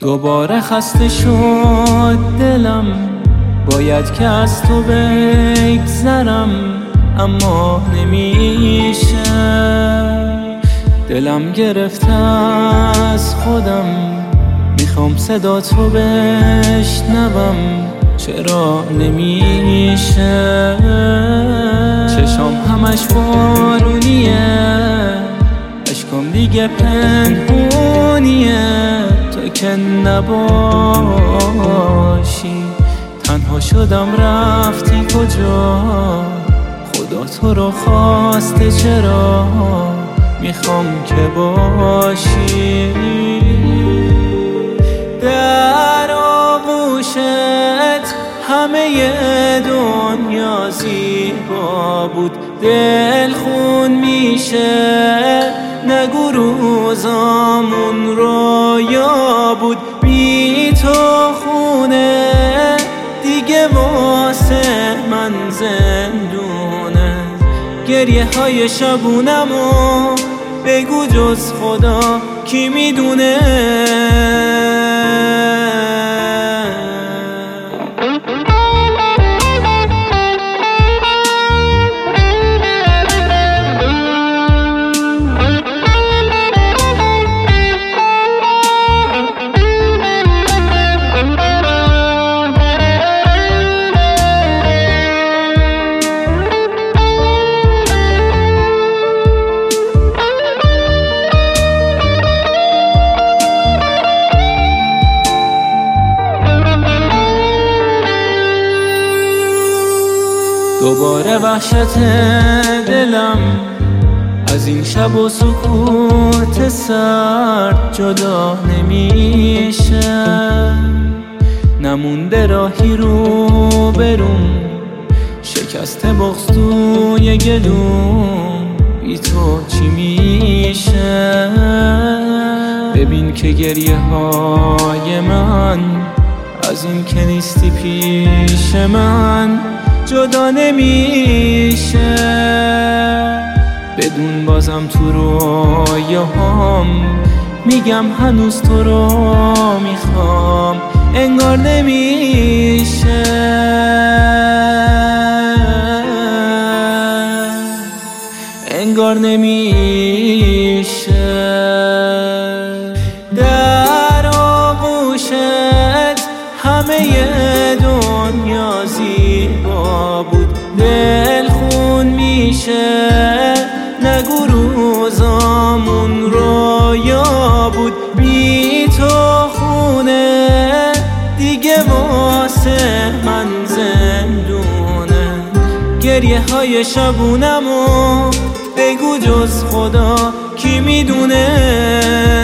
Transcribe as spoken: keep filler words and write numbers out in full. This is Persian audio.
دوباره خسته شد دلم، باید که از تو بگذرم اما نمیشه. دلم گرفته از خودم، میخوام صدا تو بشنوم، چرا نمیشه؟ چشام همش بارونیه، اشکام دیگه پنهونیه. تو که نباشی تنها شدم، رفتی کجا؟ خدا تو رو خواسته، چرا میخوام که باشی؟ در آغوشت همه دنیا زیبا بود، دل خون میشه، نگو روزامون رویا بود. بی تو خونه دیگه واسه من زندونه، گریه های شبونمو بگو جز خدا کی میدونه؟ دوباره وحشت دلم از این شب و سکوت سرد جدا نمیشه. نمونده راهی رو بروم، شکست بغض توی گلوم، بی تو چی میشه؟ ببین که گریه های من از این که نیستی پیش من جدا نمیشه. بدون بازم تو رویاهام میگم هنوز تو رو میخوام، انگار نمیشه، انگار نمیشه. در آغوشت همه دنیا زیبا بود، دل خون میشه، نگو روزامون رویا بود. بی تو خونه دیگه واسه من زندونه، گریه های شبونمو بگو جز خدا کی میدونه؟